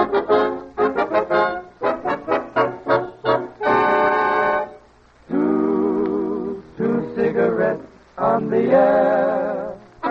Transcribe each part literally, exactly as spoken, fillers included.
Two, two cigarettes on the air.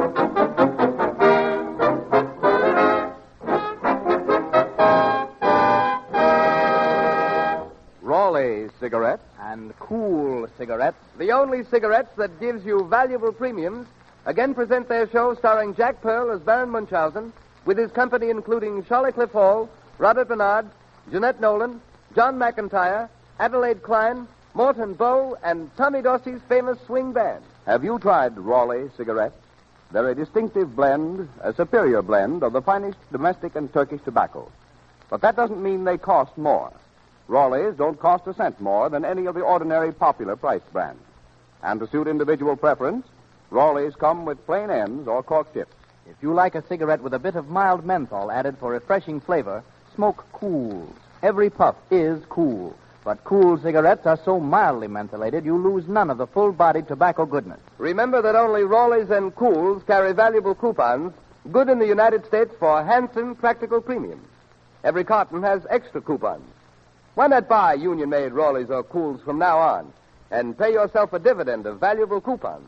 Raleigh cigarettes and Cool cigarettes, the only cigarettes that gives you valuable premiums, again present their show starring Jack Pearl as Baron Munchausen, with his company including Charlie Cliff Hall, Robert Bernard, Jeanette Nolan, John McIntyre, Adelaide Klein, Morton Bow, and Tommy Dorsey's famous swing band. Have you tried Raleigh cigarettes? They're a distinctive blend, a superior blend of the finest domestic and Turkish tobacco. But that doesn't mean they cost more. Raleighs don't cost a cent more than any of the ordinary popular priced brands. And to suit individual preference, Raleighs come with plain ends or cork tips. If you like a cigarette with a bit of mild menthol added for refreshing flavor, smoke Cools. Every puff is cool. But Cool cigarettes are so mildly mentholated you lose none of the full-bodied tobacco goodness. Remember that only Raleighs and Cools carry valuable coupons, good in the United States for handsome, practical premiums. Every carton has extra coupons. Why not buy union-made Raleighs or Cools from now on and pay yourself a dividend of valuable coupons?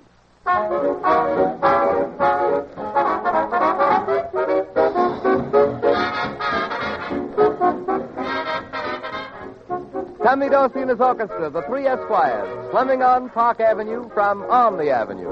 Tommy Dorsey and his orchestra, the Three Esquires, slumming on Park Avenue from On the Avenue.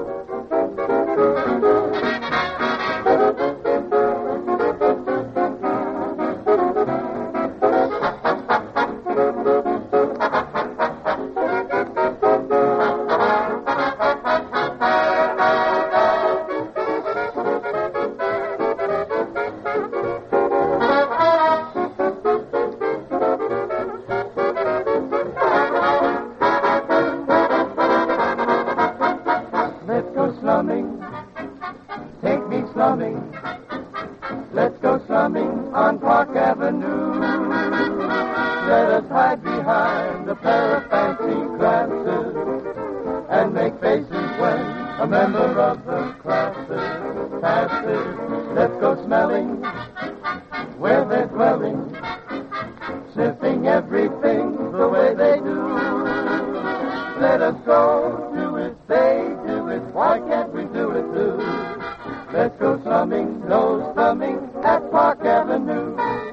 Let's go slumming on Park Avenue. Let us hide behind a pair of fancy glasses and make faces when a member of the classes passes. Let's go smelling where they're dwelling, sniffing everything the way they do. Let us go do it, they do it, why can't we do it too? Let's go slumming, no slumming at Park Avenue.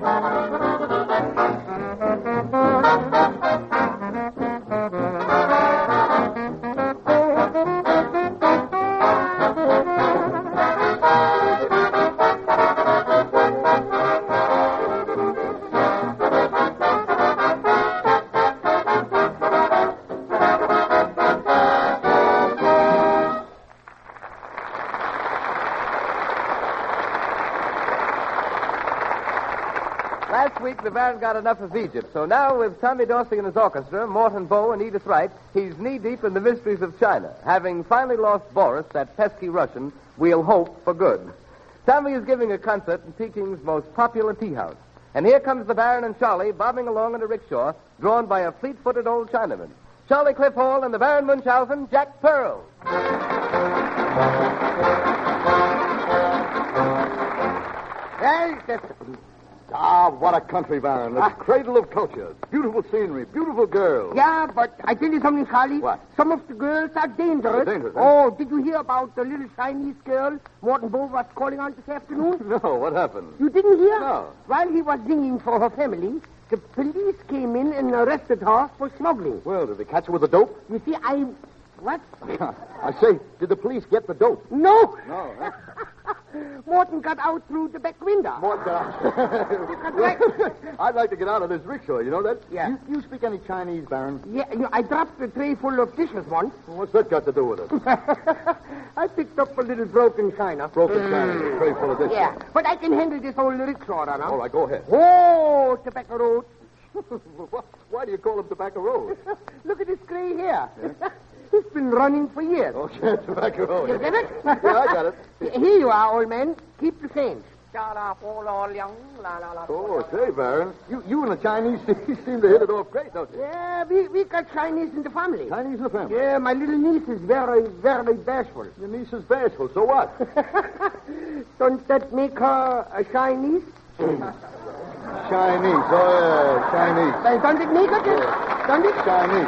Last week, the band got enough of Egypt, so now with Tommy Dorsey and his orchestra, Morton Bow and Edith Wright, he's knee-deep in the mysteries of China. Having finally lost Boris, that pesky Russian, we'll hope for good. Tommy is giving a concert in Peking's most popular tea house. And here comes the Baron and Charlie bobbing along in a rickshaw, drawn by a fleet-footed old Chinaman. Charlie Cliff Hall and the Baron Munchausen, Jack Pearl. Hey, that's... Ah, what a country, Baron. The cradle of culture. Beautiful scenery, beautiful girls. Yeah, but I tell you something, Charlie. What? Some of the girls are dangerous. They're dangerous, huh? Oh, did you hear about the little Chinese girl Morton Bow was calling on this afternoon? No, what happened? You didn't hear? No. While he was singing for her family, the police came in and arrested her for smuggling. Well, did they catch her with the dope? You see, I... What? I say, did the police get the dope? No. No, huh? Morton got out through the back window. Morton got out. I'd like to get out of this rickshaw, you know that? Yeah. You, you speak any Chinese, Baron? Yeah, you know, I dropped a tray full of dishes once. Well, what's that got to do with it? I picked up a little broken china. Broken China, a tray full of this. Yeah, but I can handle this old rickshaw, now. All right, go ahead. Oh, tobacco road. Why do you call him Tobacco Road? Look at this gray hair. It's been running for years. Oh, yeah, Tobacco Road. You get it? Yeah, I got it. Here you are, old man. Keep the change. Oh, say, Baron, you, you and the Chinese seem to hit it off great, don't you? Yeah, we, we got Chinese in the family. Chinese in the family? Yeah, my little niece is very, very bashful. Your niece is bashful, so what? Don't that make her a Chinese? Chinese. Oh, yeah, Chinese. Uh, don't it, Nika? Yeah. Don't it? Chinese.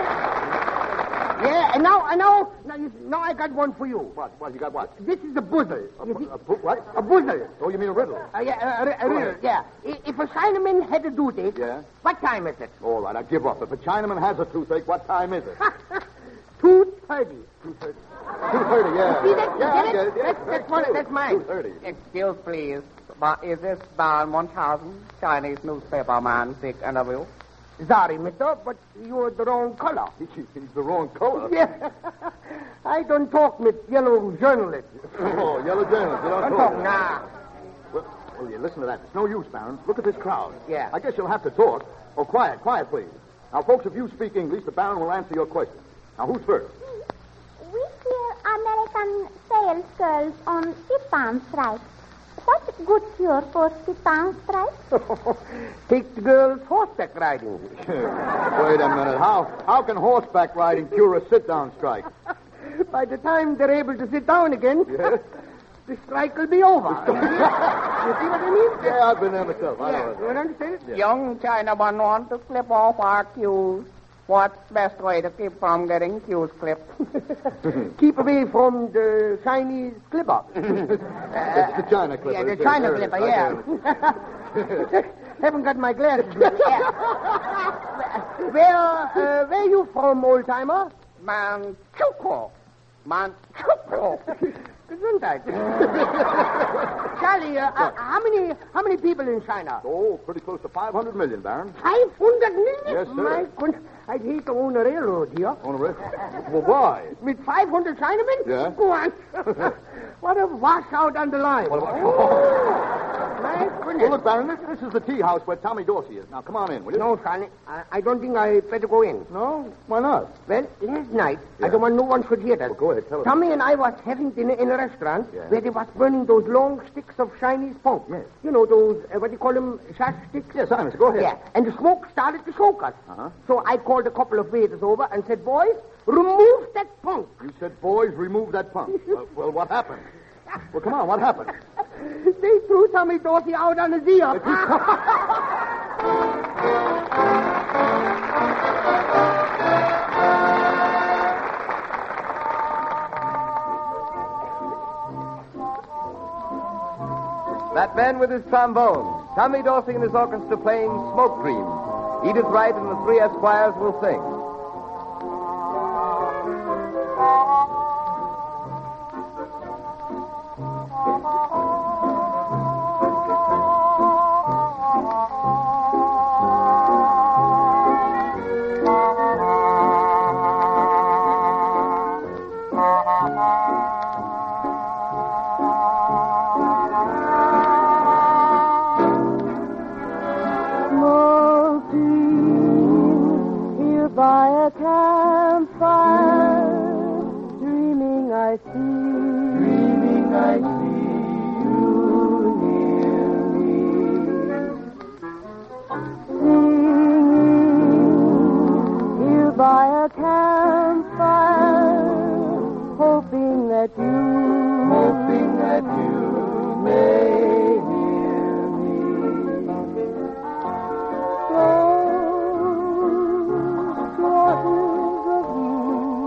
Yeah, and now, and now, now, you, now I got one for you. What? What? You got what? This is a buzzle. A, You bu- see? a bu- what? A buzzle. Oh, you mean a riddle? Uh, yeah, a, a, a riddle, yeah. I- If a Chinaman had a toothache, Yeah? what time is it? All right, I give up. If a Chinaman has a toothache, what time is it? Two thirty. Two thirty. Two thirty, yeah. See that? You Yeah, get I it? get it. Yeah, That's- that's one- that's mine. Two thirty. Excuse, please. But is this Barn one thousand Chinese newspaper man sick interview? Sorry, mister, but you're the wrong color. He's the wrong color. Yeah. I don't talk with yellow journalists. Oh, yellow journalist. You don't Don't talk. talk, nah. Well, well, you listen to that. It's no use, Baron. Look at this crowd. Yeah. I guess you'll have to talk. Oh, quiet, quiet, please. Now, folks, if you speak English, the Baron will answer your question. Now, who's first? We hear American sales girls on Tipan strike. What's a good cure for Tipan strike? Take the girls horseback riding. Wait a minute. How how can horseback riding cure a sit-down strike? By the time they're able to sit down again, Yes? the strike will be over. You see what I mean? Yeah, I've been there myself. I Yeah, know you it. understand? Yeah. Young Chinaman want to clip off our cues. What's best way to keep from getting cues clipped? Keep away from the Chinese clipper. It's the China clipper. Yeah, the It's there. China There it is. clipper, I yeah. Haven't got my glasses. Yeah. Where, uh, where you from, old timer? Manchukuo. Manchukuo. Gesundheit. Charlie, uh, uh, how many how many people in China? Oh, pretty close to five hundred million, Baron. Five hundred million? Yes, sir. My goodness, I'd hate to own a railroad here. On a risk. Well, why? With five hundred Chinamen? Yeah. Go on. What a washout on the line. What about... Oh, my goodness. Well, look, Baron, this, this is the tea house where Tommy Dorsey is. Now, come on in, will you? No, Charlie, I, I don't think I better go in. No? Why not? Well, last night, I Yeah. don't want no one should hear that. Well, go ahead, tell us. Tommy and I was having dinner in a restaurant Yeah. where they was burning those long sticks of Chinese punk. Yes. You know, those, uh, what do you call them, shash sticks? Yes, Simon, go ahead. Yeah, and the smoke started to choke us. Uh-huh. So I called a couple of waiters over and said, boys, remove that punk. You said, boys, remove that punk. well, well, what happened? Well, come on, what happened? They threw Tommy Dorsey out on his ear. That man with his trombone, Tommy Dorsey and his orchestra playing Smoke Dream. Edith Wright and the three Esquires will sing. Smoking here by a campfire, dreaming I see, dreaming I see you near me, singing here by a campfire, hoping that you, hoping that you may hear me. Those waters of you,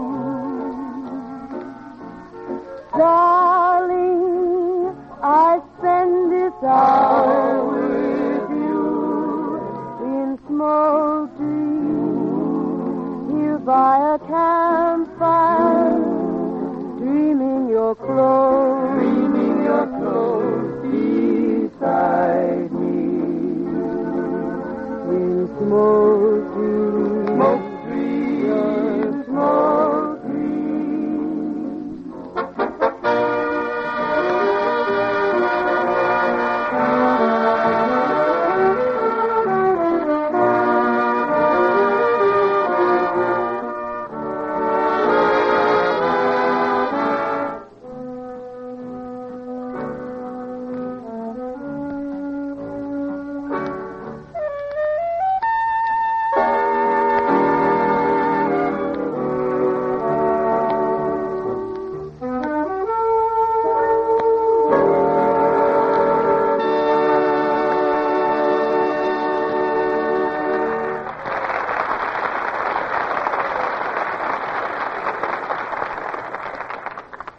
darling, I spend this hour with you in small dreams here by a campfire, dreaming you're close, dreaming you're close beside me. In smoke dreams, smoke dreams, smoke dreams.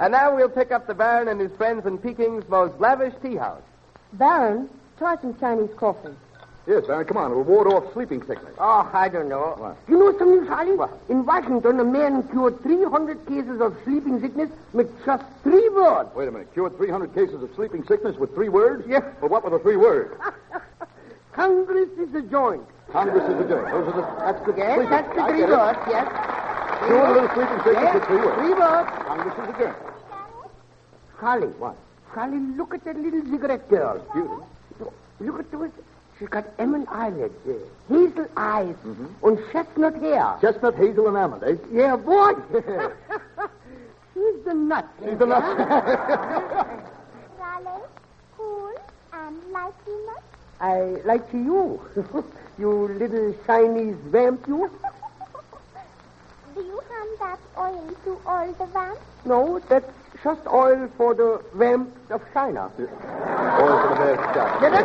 And now we'll pick up the Baron and his friends in Peking's most lavish tea house. Baron, try some Chinese coffee. Yes, Baron, come on. It'll ward off sleeping sickness. Oh, I don't know. What? You know something, Charlie? What? In Washington, a man cured three hundred cases of sleeping sickness with just three words. Wait a minute. Cured three hundred cases of sleeping sickness with three words? Yes. Well, what were the three words? Congress is a joint. Congress is a joint. Those are the... That's the... Yes, sleeping- that's the I three get it. words, yes. Cured a little sleeping sickness Yes, with three words. three words. Congress is a joint. Charlie. What? Charlie, look at that little cigarette girl. Beauty. Look at those. She's got emerald eyelids, uh, hazel eyes, Mm-hmm. and chestnut hair. Chestnut, hazel, and almond, eh? Yeah, boy. She's the nut. She's the nut. Raleigh, cool and like peanuts. I like to you. You little Chinese vamp, you. Do you hand that oil to all the vamps? No, that's just oil for the vamps of China. Oil for the bear's shot. Get it?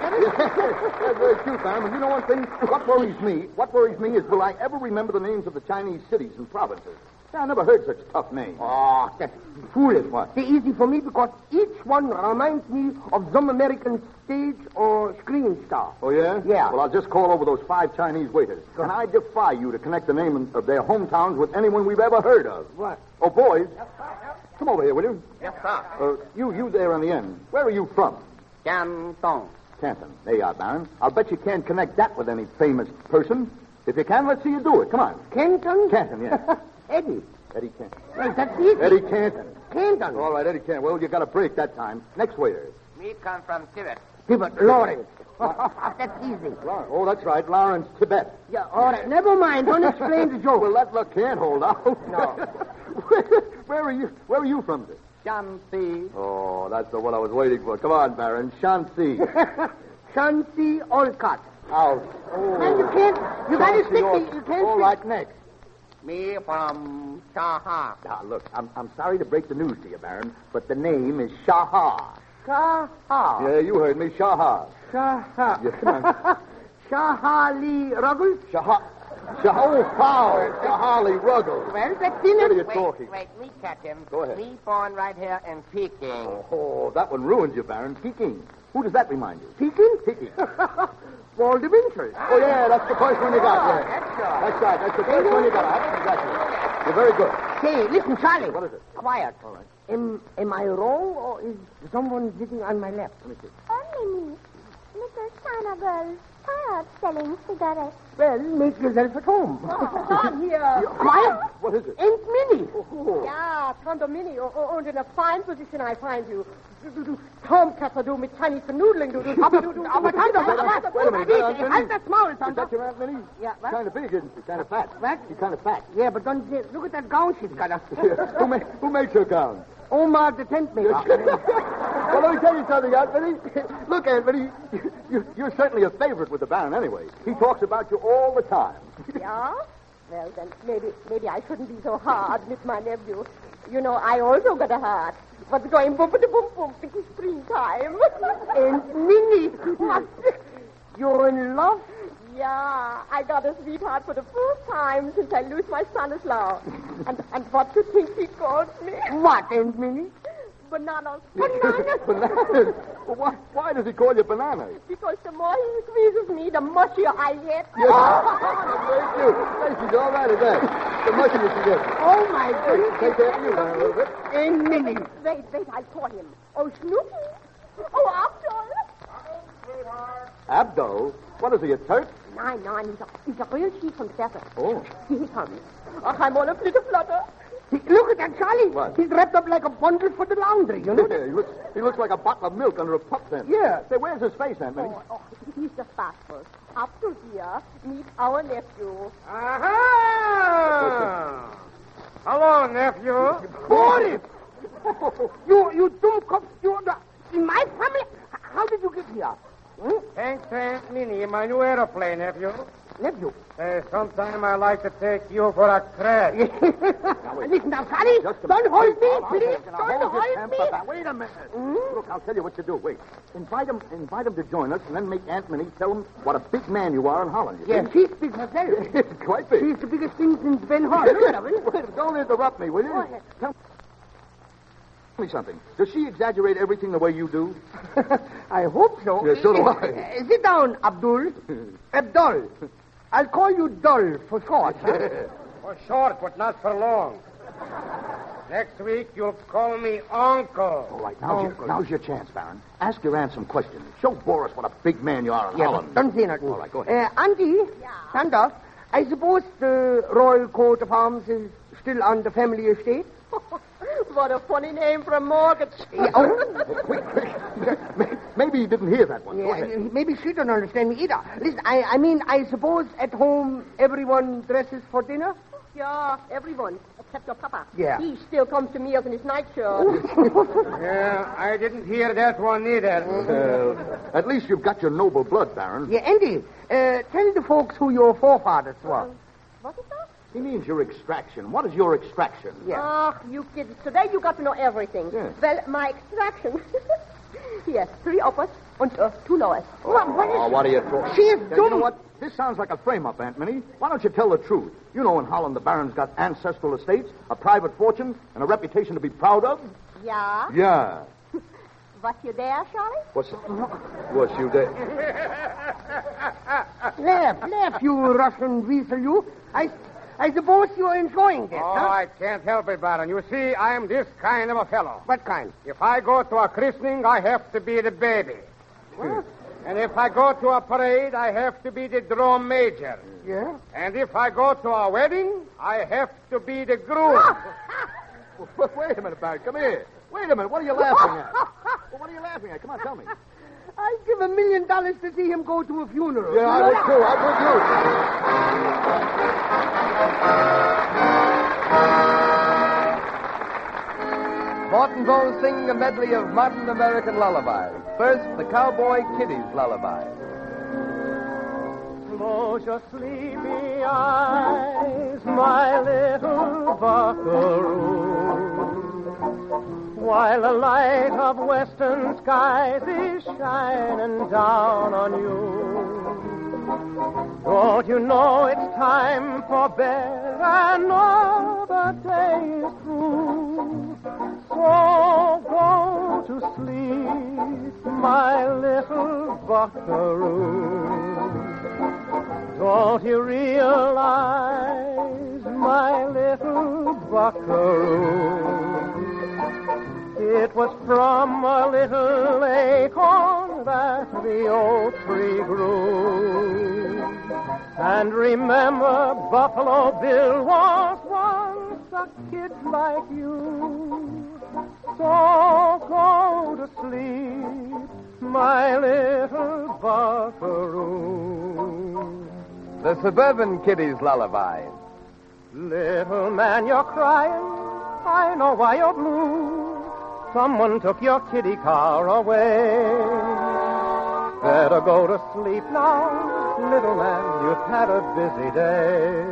That's very cute, Baron. But you know one thing? What worries me, what worries me is will I ever remember the names of the Chinese cities and provinces? I never heard such tough names. Oh, that's foolish. What? They're easy for me because each one reminds me of some American stage or screen star. Oh, yeah? Yeah. Well, I'll just call over those five Chinese waiters. And I defy you to connect the name of their hometowns with anyone we've ever heard of. What? Oh, boys. Come over here, will you? Yes, sir. Uh, you, you there on the end. Where are you from? Canton. Canton. There you are, Baron. I'll bet you can't connect that with any famous person. If you can, let's see you do it. Come on. Canton? Canton, yeah. Eddie. Eddie Canton. Well, that's easy. Eddie Canton. Canton. All right, Eddie Canton. Well, you got a break that time. Next waiter. Me come from Tibet. Tibet, Lawrence. That's easy. Lawrence. Oh, that's right. Lawrence Tibet. Yeah, all right. Never mind. Don't explain the joke. Well, that luck can't hold out. No. where, where are you? Where are you from? Shanxi. Oh, that's the one I was waiting for. Come on, Baron. Shanxi. Shanxi Olcott. Out. And you can't, you gotta Shanxi stick Ol- me. You can't All stick- right, next. Me from Shaha. Now, look, I'm, I'm sorry to break the news to you, Baron, but the name is Shaha. Shaha. Yeah, you heard me. Shaha. Shaha. Yeah, come on. Shahali Ruggles? Shaha. Shaha. Oh, foul. Shahali Ruggles. Well, that's What are in you it. talking? Wait, me catch him. Go ahead. Me born right here in Peking. Oh, that one ruins you, Baron. Peking. Who does that remind you? Peking? Peking. Wall de Winter. Oh, yeah, that's the first one you got. Yeah. That's right. That's right. That's the first one you got. That's exactly. You're very good. Say, listen, Charlie. What is it? Quiet. All right. Am, am I wrong, or is someone sitting on my left? Let me see. Only me. Little China girl, tired selling cigarettes. Well, make yourself at home. Down here. Quiet. What is it? Aunt Minnie. Oh. Ja, Tante Minnie. Und in a fine position I find you. Du, du, Tomkasser, du, mit Chinese Vernudeln, du, du. Aber, du, du, aber Tante, aber, Wait a minute. Wait, Aunt Halt Minnie. das Maul, Is Tante. that your Aunt Minnie? Yeah, what? Kind of big, isn't she? Kind of fat. What? She's kind of fat. Yeah, but don't say, look at that gown she's got. who, ma- who makes her gown? Omar the tent maker. Well, let me tell you something, Aunt Minnie. Look, Aunt Minnie, you, you, you're certainly a favorite with the Baron anyway. He talks about you all the time. Ja? Well, then, maybe, maybe I shouldn't be so hard with my nephew. You know, I also got a heart. What's going boom, boom, boom, boom, it's springtime. Aunt Minnie. What? You're in love? Yeah, I got a sweetheart for the first time since I lose my son-in-law. And, and what do you think he calls me? What, Aunt Minnie? Bananas. Bananas? Bananas? Well, why, why does he call you bananas? Because the more he squeezes me, the mushier I get. Yes. Very cute. Hey, she's all right at that. The mushiness she gets. Oh, my goodness. Take care of you, Baron, a little bit. Aunt Minnie. Wait, wait, I'll call him. Oh, Snoopy. Oh, Abdul. Abdo? What is he, a Turk? Nein, nein, he's a, he's a real chief from Seattle. Oh. Here he comes. Ach, I'm all a flitter flutter. He- Look at that, Charlie. What? He's wrapped up like a bundle for the laundry, you know? Yeah, he looks he looks like a bottle of milk under a pup tent. Yeah. Say, where's his face, Aunt Minnie? Oh, oh, he's just bashful. Abdul here, meet our nephew. Aha! Hello, nephew. Boris! you, you dumb cop. You, in my family? How did you get here? Hmm? Thanks to Aunt Minnie, my new aeroplane, nephew. Nephew. Uh, sometime I like to take you for a crash. Listen now, Charlie. Just a Don't minute. hold me, Now, now, please. now, Don't hold your hold temper me. back. Wait a minute. Look, I'll tell you what you do. Wait. Invite him, invite him to join us, and then make Aunt Minnie tell him what a big man you are in Holland. You Yeah, see? she's big herself. It's quite big. She's the biggest thing since Ben Hart. Look at her. Wait, don't interrupt me, will you? Go ahead. Tell- Tell me something. Does she exaggerate everything the way you do? I hope so. Yeah, so do I. Uh, sit down, Abdul. Abdul. I'll call you Dull for short. For short, but not for long. Next week, you'll call me Uncle. All right, now's, your, now's your chance, Baron. Ask your aunt some questions. Show Boris what a big man you are in Yeah, Holland. but don't say nothing. All right, go ahead. Uh, Auntie, stand up. I suppose the royal coat of arms is still on the family estate? What a funny name for a mortgage. Yeah, oh, quick, quick. Maybe you didn't hear that one. Go yeah, ahead. maybe she don't understand me either. Listen, I, I mean, I suppose at home everyone dresses for dinner? Yeah, everyone, except your papa. Yeah. He still comes to meals in his nightshirt. Yeah, I didn't hear that one either. Uh, at least you've got your noble blood, Baron. Yeah, Andy, uh, tell the folks who your forefathers were. What is that? He means your extraction. What is your extraction? Yeah. Ah, you kids. Today you got to know everything. Yeah. Well, my extraction. Yes, three uppers and uh, two lowers. What, what is... Oh, what are you talking? She is Yeah, dumb. you know what? This sounds like a frame-up, Aunt Minnie. Why don't you tell the truth? You know in Holland the Baron's got ancestral estates, a private fortune, and a reputation to be proud of? Yeah. Yeah. Was you there, Charlie? What's... Was you there? Laugh, laugh, you Russian weasel, you. I, I suppose you're enjoying this, Oh, huh? I can't help it, Baron. You see, I'm this kind of a fellow. What kind? If I go to a christening, I have to be the baby. What? And if I go to a parade, I have to be the drum major. Yeah? And if I go to a wedding, I have to be the groom. Wait a minute, Baron. Come here. Wait a minute. What are you laughing at? Well, what are you laughing at? Come on, tell me. I'd give a million dollars to see him go to a funeral. Yeah, I would too. I would too. Morton Bow sing a medley of modern American lullabies. First, the Cowboy Kitty's Lullaby. Close your sleepy eyes, my little buckaroo, while the light of western skies is shining down on you. Don't you know it's time for bed? Another day is through. So go to sleep, my little buckaroo. Don't you realize, my little buckaroo, it was from a little acorn that the oak tree grew. And remember, Buffalo Bill was once a kid like you. So go to sleep, my little buckaroo. The Suburban Kitty's Lullaby. Little man, you're crying. I know why you're blue. Someone took your kitty car away. Better go to sleep now, little man. You've had a busy day.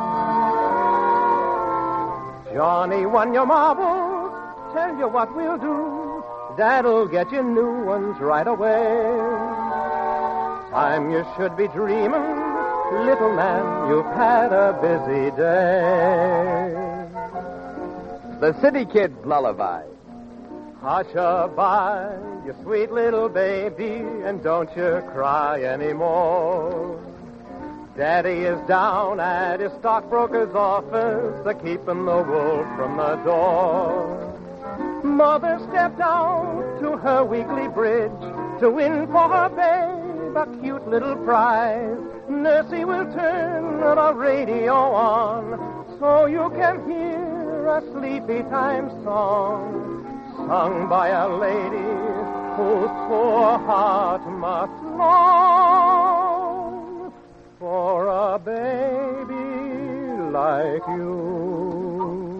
Johnny won your marbles. Tell you what we'll do. Dad'll get you new ones right away. Time you should be dreaming. Little man, you've had a busy day. The City Kid's Lullaby. Hush-a-bye, you sweet little baby, and don't you cry anymore. Daddy is down at his stockbroker's office, a-keeping the wolf from the door. Mother stepped out to her weekly bridge to win for her babe a cute little prize. Nursey will turn the radio on so you can hear a sleepy time song sung by a lady whose poor heart must long for a baby like you.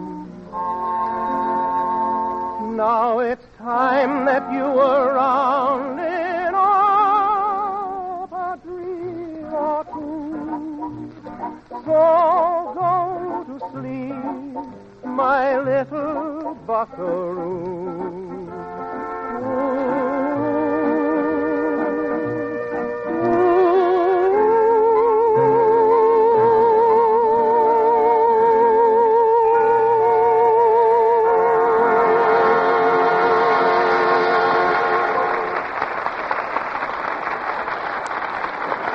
Now it's time that you were rounding up a tree or two. So go to sleep, my little buckaroo.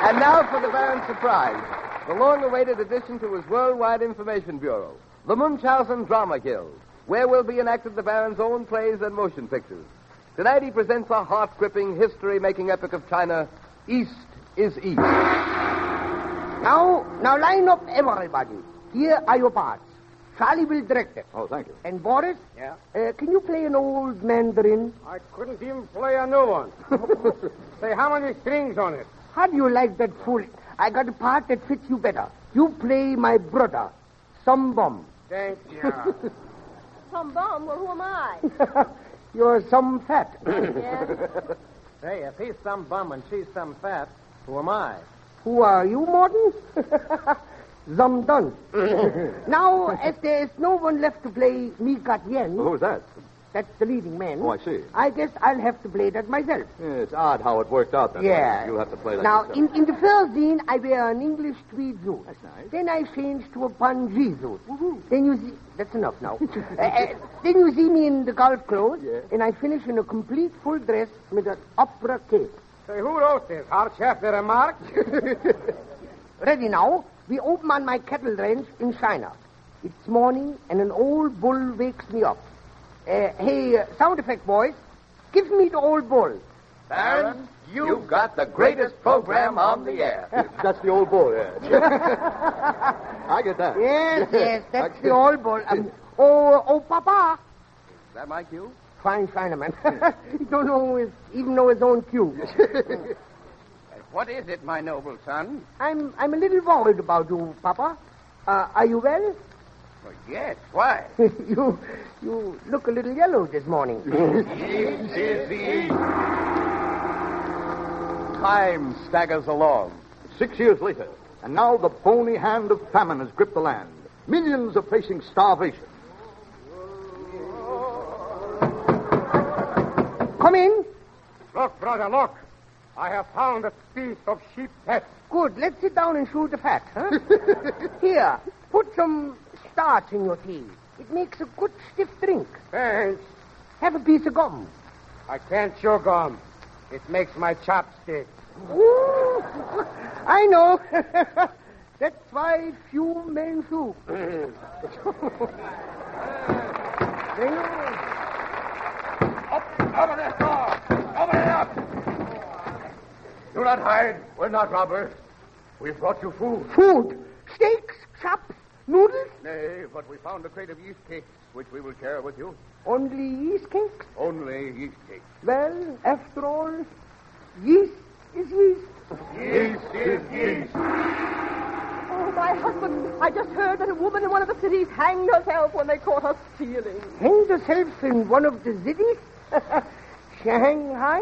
And now for the Baron's surprise. The long-awaited addition to his Worldwide Information Bureau, the Munchausen Drama Guild, where will be enacted the Baron's own plays and motion pictures. Tonight he presents a heart-gripping, history-making epic of China, East is East. Now, now line up everybody. Here are your parts. Charlie will direct it. Oh, thank you. And Boris? Yeah? Uh, can you play an old mandarin? I couldn't even play a new one. Say, how many strings on it? How do you like that fool? I got a part that fits you better. You play my brother, Some Bum. Thank you. Some bum? Well, who am I? You're some fat. Yes. Hey, if he's some bum and she's some fat, who am I? Who are you, Morton? Some done. Now, as there is no one left to play Me Got Yen, Who's that? that's the leading man. Oh, I see. I guess I'll have to play that myself. Yeah, it's odd how it worked out that Yeah. way. You'll have to play that Now, yourself. in, in the first scene, I wear an English tweed suit. That's nice. Then I change to a Punjabi suit. Then you see... That's enough now. uh, uh, then you see me in the golf clothes, Yeah. and I finish in a complete full dress with an opera cape. Say, who wrote this? Our chef de remarque? Ready now. We open on my cattle ranch in China. It's morning, and an old bull wakes me up. Uh, hey, uh, sound effect boys, give me the old bull. Baron, you've got the greatest program on the air. That's the old bull, yeah. I get that. Yes, yes, that's the old bull. Um, oh, oh, Papa. Is that my cue? Fine Chinaman. He don't know his, even know his own cue. What is it, my noble son? I'm, I'm a little worried about you, Papa. Uh, are you well? Oh, yes, why? you, you look a little yellow this morning. Time staggers along. Six years later, and now the bony hand of famine has gripped the land. Millions are facing starvation. Come in. Look, brother, look. I have found a piece of sheep fat. Good. Let's sit down and chew the fat, huh? Here, put some starch in your tea. It makes a good stiff drink. Thanks. Have a piece of gum. I can't chew gum. It makes my chopstick. Ooh, I know. That's why few men chew. Open this door. Open it up. Do not hide. We're not robbers. We've brought you food. Food. Steaks, chops, noodles. Nay, but we found a crate of yeast cakes, which we will share with you. Only yeast cakes? Only yeast cakes. Well, after all, yeast is yeast. Yeast is yeast. Oh, my husband, I just heard that a woman in one of the cities hanged herself when they caught her stealing. Hanged herself in one of the cities? Shanghai?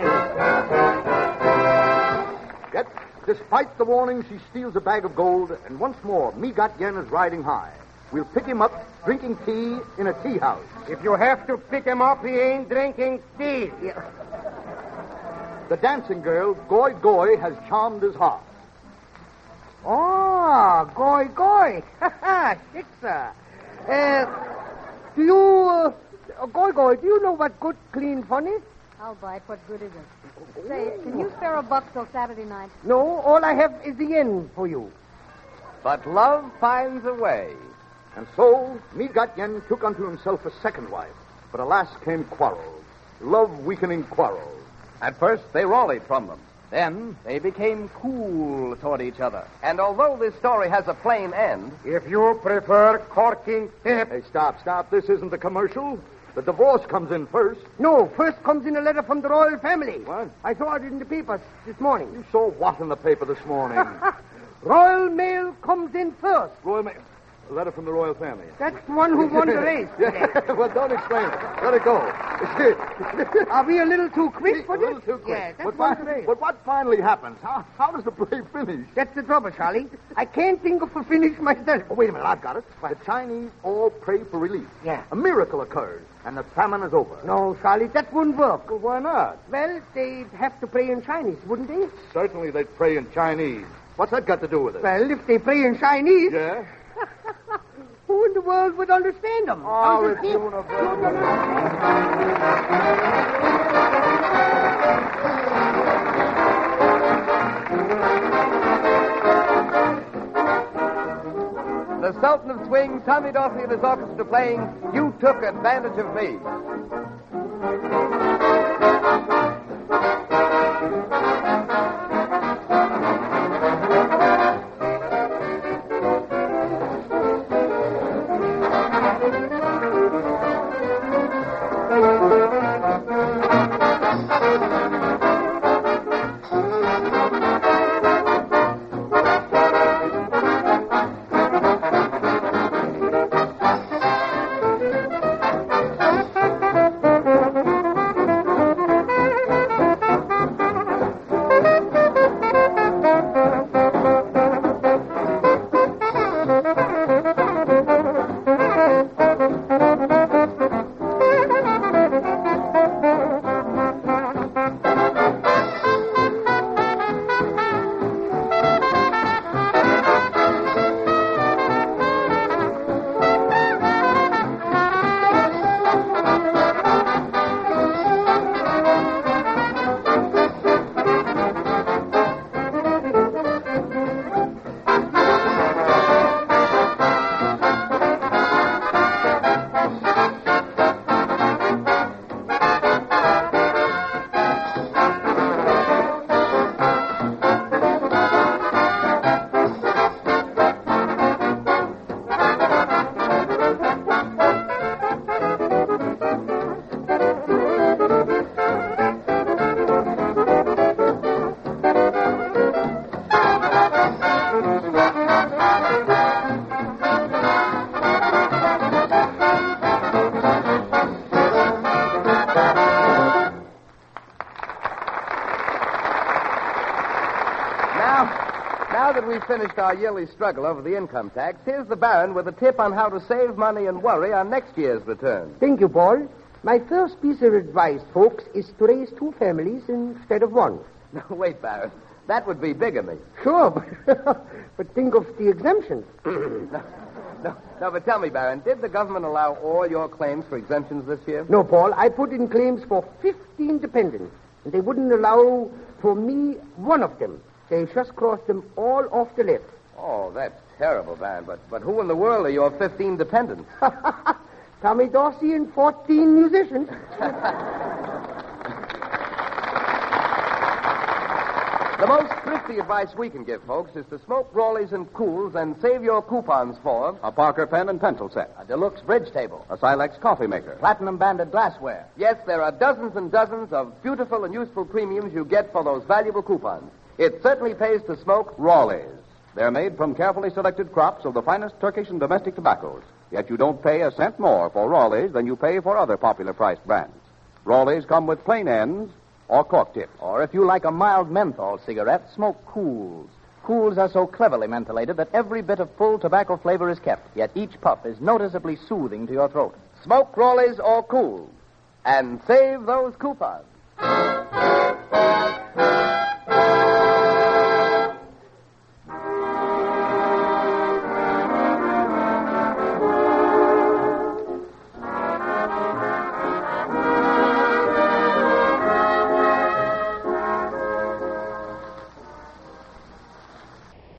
Yet, despite the warning, she steals a bag of gold, and once more, Me Got Yen is riding high. We'll pick him up drinking tea in a tea house. If you have to pick him up, he ain't drinking tea. Yeah. The dancing girl, Goy Goy, has charmed his heart. Oh, goy, goy. Ha ha, sir. Uh, do you, uh, goy, goy, do you know what good, clean fun is? I'll bite. What good is it? Say, can you spare a buck till Saturday night? No, all I have is the yen for you. But love finds a way. And so, Me Got Yen took unto himself a second wife. But alas came quarrels, love-weakening quarrels. At first, they rallied from them. Then they became cool toward each other. And although this story has a plain end, If you prefer corking tip, Hey, stop, stop. This isn't a commercial. The divorce comes in first. No, first comes in a letter from the royal family. What? I saw it in the papers this morning. You saw what in the paper this morning? Royal mail comes in first. Royal Ma- A letter from the royal family. That's the one who won the race. Yeah. Well, don't explain it. Let it go. Are we a little too quick for A little this? too quick. Yeah, that's but, won fi- the race. but what finally happens? How, how does the play finish? That's the trouble, Charlie. I can't think of a finish myself. Oh, wait a minute. I've got it. The Chinese all pray for relief. Yeah. A miracle occurs, and the famine is over. No, Charlie, that wouldn't work. Well, why not? Well, they'd have to pray in Chinese, wouldn't they? Certainly they'd pray in Chinese. What's that got to do with it? Well, if they pray in Chinese, Yeah? who in the world would understand them? Oh, Understand- it's doing a No, no, no. Sultan of Swing, Tommy Dorsey and his orchestra playing You Took Advantage of Me. Now that we've finished our yearly struggle over the income tax, here's the Baron with a tip on how to save money and worry on next year's return. Thank you, Paul. My first piece of advice, folks, is to raise two families instead of one. No, wait, Baron. That would be bigamy. Sure, but, but think of the exemptions. no, no, no, but tell me, Baron, did the government allow all your claims for exemptions this year? No, Paul. I put in claims for fifteen dependents, and they wouldn't allow for me one of them. They just crossed them all off the list. Oh, that's terrible, Baron. But, but who in the world are your fifteen dependents? Tommy Dorsey and fourteen musicians. The most thrifty advice we can give, folks, is to smoke Rawleys and Cools and save your coupons for a Parker pen and pencil set, a deluxe bridge table, a Silex coffee maker, platinum banded glassware. Yes, there are dozens and dozens of beautiful and useful premiums you get for those valuable coupons. It certainly pays to smoke Rawleys. They're made from carefully selected crops of the finest Turkish and domestic tobaccos. Yet you don't pay a cent more for Rawleys than you pay for other popular priced brands. Rawleys come with plain ends or cork tips. Or if you like a mild menthol cigarette, smoke Cools. Cools are so cleverly mentholated that every bit of full tobacco flavor is kept, yet each puff is noticeably soothing to your throat. Smoke Rawleys or Cools and save those coupons.